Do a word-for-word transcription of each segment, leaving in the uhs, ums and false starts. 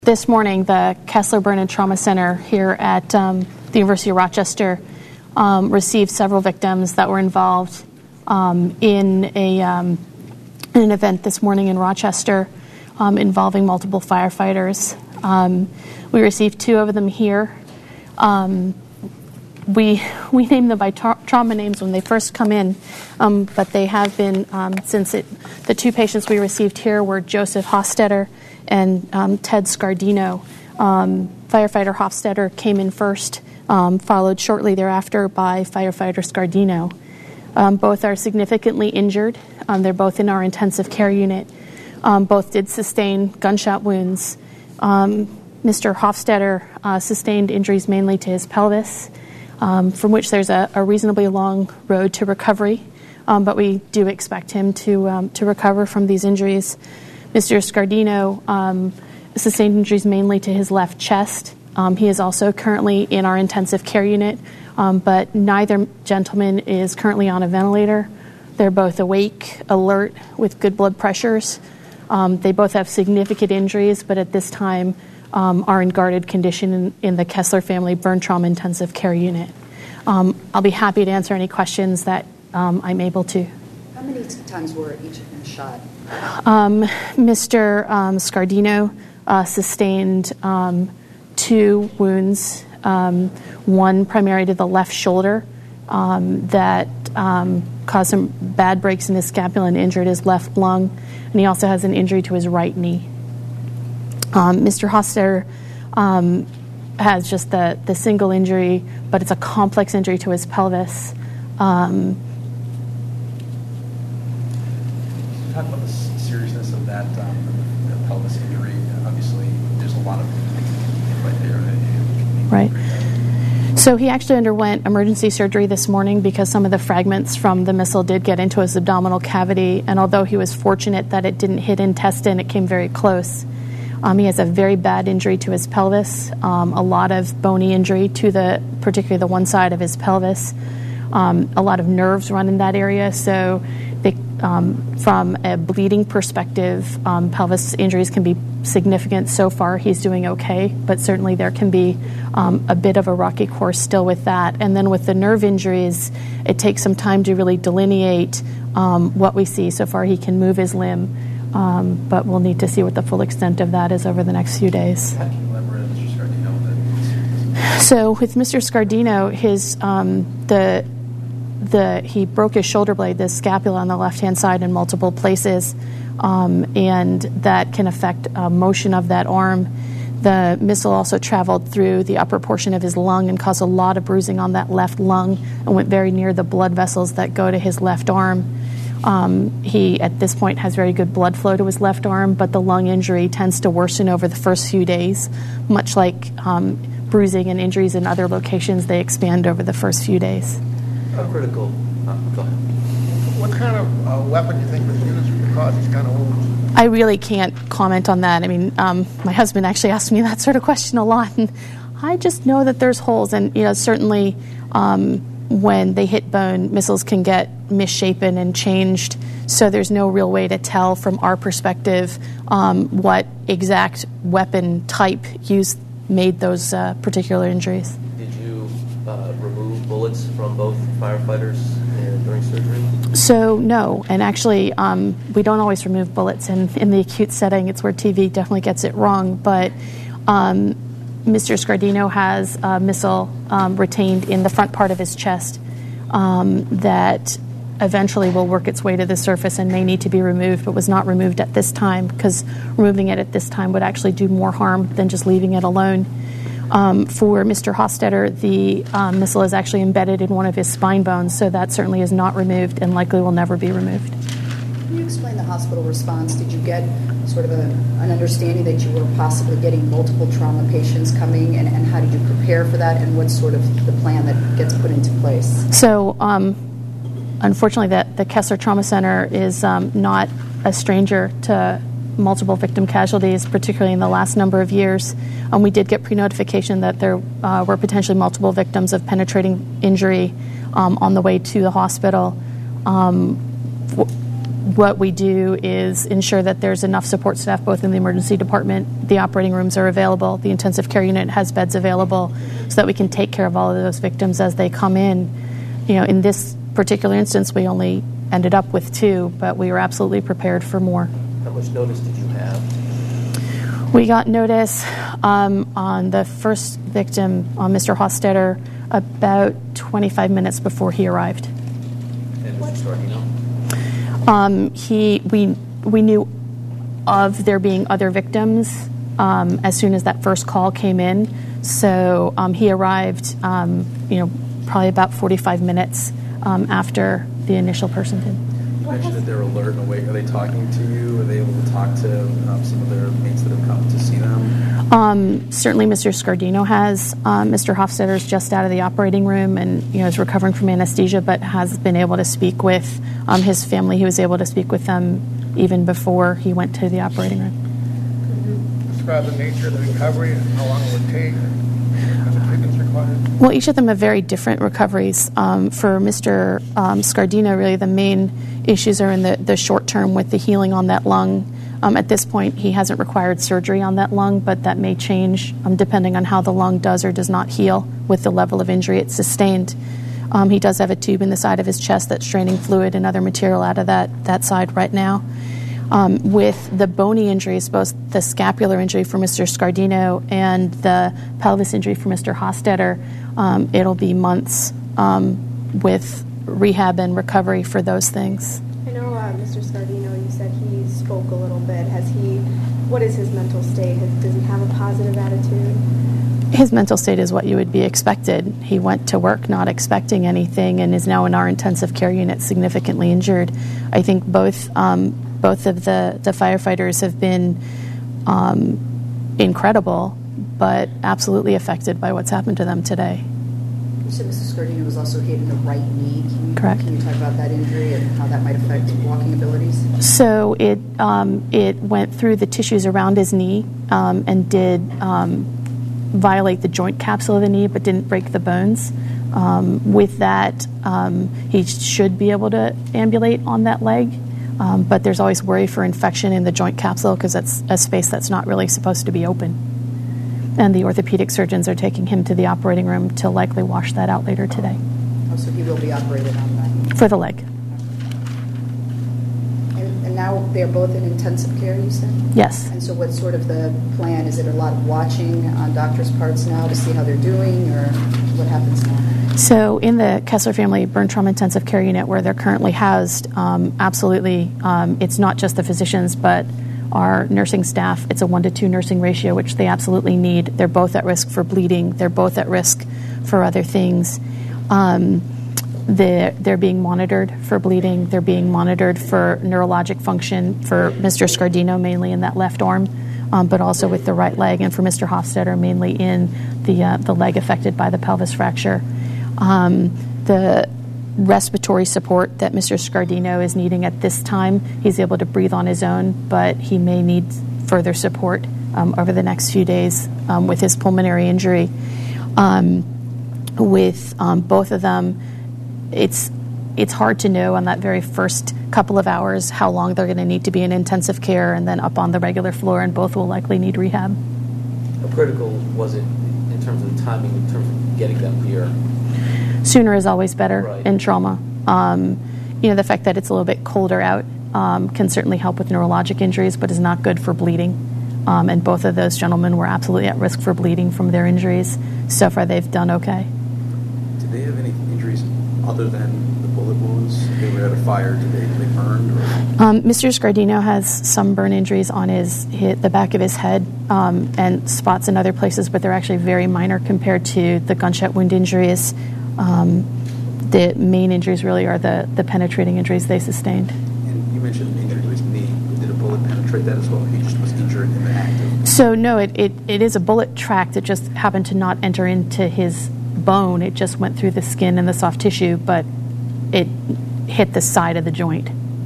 This morning, the Kessler Burn and Trauma Center here at um, the University of Rochester um, received several victims that were involved um, in, a, um, in an event this morning in Rochester um, involving multiple firefighters. Um, we received two of them here. Um, we we named them by tra- trauma names when they first come in, um, but they have been, um, since it, the two patients we received here were Joseph Hofstetter and um, Ted Scardino. Um, firefighter Hofstetter came in first, um, followed shortly thereafter by firefighter Scardino. Um, both are significantly injured. Um, they're both in our intensive care unit. Um, both did sustain gunshot wounds. Um, Mister Hofstetter uh, sustained injuries mainly to his pelvis, um, from which there's a, a reasonably long road to recovery, um, but we do expect him to um, to recover from these injuries. Mister Scardino um, sustained injuries mainly to his left chest. Um, he is also currently in our intensive care unit, um, but neither gentleman is currently on a ventilator. They're both awake, alert, with good blood pressures. Um, they both have significant injuries, but at this time um, are in guarded condition in, in the Kessler Family Burn Trauma Intensive Care Unit. Um, I'll be happy to answer any questions that um, I'm able to. How many times were each of them shot? Um, Mister Um, Scardino uh, sustained um, two wounds, um, one primarily to the left shoulder um, that um, caused some bad breaks in his scapula and injured his left lung, and he also has an injury to his right knee. Um, Mister Hofstetter um, has just the, the single injury, but it's a complex injury to his pelvis. Um, Talk about the seriousness of that um, the pelvis injury. Obviously, there's a lot of right there. Right. So he actually underwent emergency surgery this morning because some of the fragments from the missile did get into his abdominal cavity, and although he was fortunate that it didn't hit intestine, it came very close. Um, he has a very bad injury to his pelvis, um, a lot of bony injury to the, particularly the one side of his pelvis. Um, a lot of nerves run in that area, so they, um, from a bleeding perspective, um, pelvis injuries can be significant. So far, he's doing okay, but certainly there can be um, a bit of a rocky course still with that. And then with the nerve injuries, it takes some time to really delineate um, what we see. So far, he can move his limb, um, but we'll need to see what the full extent of that is over the next few days. How can you elaborate on Mister Scardino? So with Mister Scardino, his um, the The, he broke his shoulder blade, the scapula on the left-hand side, in multiple places, um, and that can affect uh, motion of that arm. The missile also traveled through the upper portion of his lung and caused a lot of bruising on that left lung and went very near the blood vessels that go to his left arm. Um, he, at this point, has very good blood flow to his left arm, but the lung injury tends to worsen over the first few days, much like um, bruising and injuries in other locations. They expand over the first few days. How critical? Uh, go ahead. What kind of uh, weapon do you think was used to cause these kind of wounds? I really can't comment on that. I mean, um, my husband actually asked me that sort of question a lot, and I just know that there's holes, and you know, certainly um, when they hit bone, missiles can get misshapen and changed. So there's no real way to tell from our perspective um, what exact weapon type used made those uh, particular injuries. Uh, remove bullets from both firefighters and during surgery? So no, and actually um, we don't always remove bullets in, in the acute setting. It's where T V definitely gets it wrong, but um, Mister Scardino has a missile um, retained in the front part of his chest um, that eventually will work its way to the surface and may need to be removed, but was not removed at this time because removing it at this time would actually do more harm than just leaving it alone. Um, for Mister Hofstetter, the um, missile is actually embedded in one of his spine bones, so that certainly is not removed and likely will never be removed. Can you explain the hospital response? Did you get sort of a, an understanding that you were possibly getting multiple trauma patients coming, and, and how did you prepare for that, and what's sort of the plan that gets put into place? So, um, unfortunately, the, the Kessler Trauma Center is um, not a stranger to multiple victim casualties, particularly in the last number of years. Um, we did get pre-notification that there uh, were potentially multiple victims of penetrating injury um, on the way to the hospital. Um, w- what we do is ensure that there's enough support staff both in the emergency department, the operating rooms are available, the intensive care unit has beds available so that we can take care of all of those victims as they come in. You know, in this particular instance, we only ended up with two, but we were absolutely prepared for more. How much notice did you have? We got notice um, on the first victim, on Mister Hostetter, about twenty-five minutes before he arrived. And Mister Scardino? Um, he, we, we knew of there being other victims um, as soon as that first call came in. So um, he arrived, um, you know, probably about forty-five minutes um, after the initial person did. You mentioned that they're alert and awake. Are they talking to you? Are they able to talk to um, some of their mates that have come to see them? Um, certainly Mister Scardino has. Um, Mister Hofstetter is just out of the operating room and, you know, is recovering from anesthesia, but has been able to speak with um, his family. He was able to speak with them even before he went to the operating room. Could you describe the nature of the recovery and how long it would take? What kind of treatments required? Well, each of them have very different recoveries. Um, for Mister Um, Scardino, really the main issues are in the, the short term with the healing on that lung. Um, at this point, he hasn't required surgery on that lung, but that may change um, depending on how the lung does or does not heal with the level of injury it sustained. Um, he does have a tube in the side of his chest that's draining fluid and other material out of that, that side right now. Um, with the bony injuries, both the scapular injury for Mister Scardino and the pelvis injury for Mister Hostetter, um, it'll be months um, with rehab and recovery for those things. I know uh, Mister Scardino, you said he spoke a little bit. Has he, what is his mental state? Has, does he have a positive attitude? His mental state is what you would be expected. He went to work not expecting anything and is now in our intensive care unit significantly injured. I think both um, both of the, the firefighters have been um, incredible, but absolutely affected by what's happened to them today. You said Mister Scardino was also hit in the right knee. Can you, Correct. Can you talk about that injury and how that might affect walking abilities? So it um, it went through the tissues around his knee um, and did um, violate the joint capsule of the knee, but didn't break the bones. Um, with that, um, he should be able to ambulate on that leg, um, but there's always worry for infection in the joint capsule because that's a space that's not really supposed to be open. And the orthopedic surgeons are taking him to the operating room to likely wash that out later today. Oh, so he will be operated on that. For the leg. And, and now they're both in intensive care, you said? Yes. And so what's sort of the plan? Is it a lot of watching on doctors' parts now to see how they're doing, or what happens now? So in the Kessler Family Burn Trauma Intensive Care Unit where they're currently housed, um, absolutely, um, it's not just the physicians, but our nursing staff. It's a one to two nursing ratio, which they absolutely need. They're both at risk for bleeding. They're both at risk for other things. Um, they're, they're being monitored for bleeding. They're being monitored for neurologic function for Mister Scardino, mainly in that left arm, um, but also with the right leg, and for Mister Hofstetter, mainly in the uh, the leg affected by the pelvis fracture. Um, the respiratory support that Mister Scardino is needing at this time, he's able to breathe on his own, but he may need further support um, over the next few days um, with his pulmonary injury. Um, with um, both of them, it's it's hard to know on that very first couple of hours how long they're going to need to be in intensive care and then up on the regular floor, and both will likely need rehab. How critical was it in terms of the timing, in terms of getting them here? Sooner is always better Right. in trauma. Um, you know, the fact that it's a little bit colder out um, can certainly help with neurologic injuries, but is not good for bleeding. Um, and both of those gentlemen were absolutely at risk for bleeding from their injuries. So far, they've done okay. Did they have any injuries other than the bullet wounds? They were at a fire. Did they, did they burn? Or? Um, Mister Scardino has some burn injuries on his, his the back of his head um, and spots in other places, but they're actually very minor compared to the gunshot wound injuries. Um, the main injuries really are the, the penetrating injuries they sustained. And you mentioned the injury to his knee. Did a bullet penetrate that as well? He just was injured in the act of... So no, it, it, it is a bullet track that just happened to not enter into his bone. It just went through the skin and the soft tissue, but it hit the side of the joint.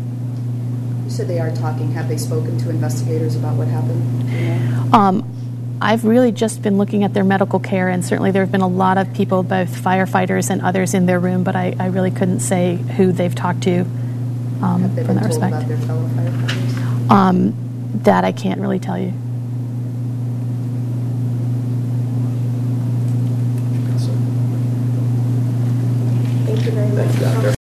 You said they are talking. Have they spoken to investigators about what happened? Do you know? Um, I've really just been looking at their medical care, and certainly there have been a lot of people, both firefighters and others in their room, but I, I really couldn't say who they've talked to um, Have they from been that told respect. about their fellow firefighters? Um, that I can't really tell you. Thank you very much. Thank you, Doctor.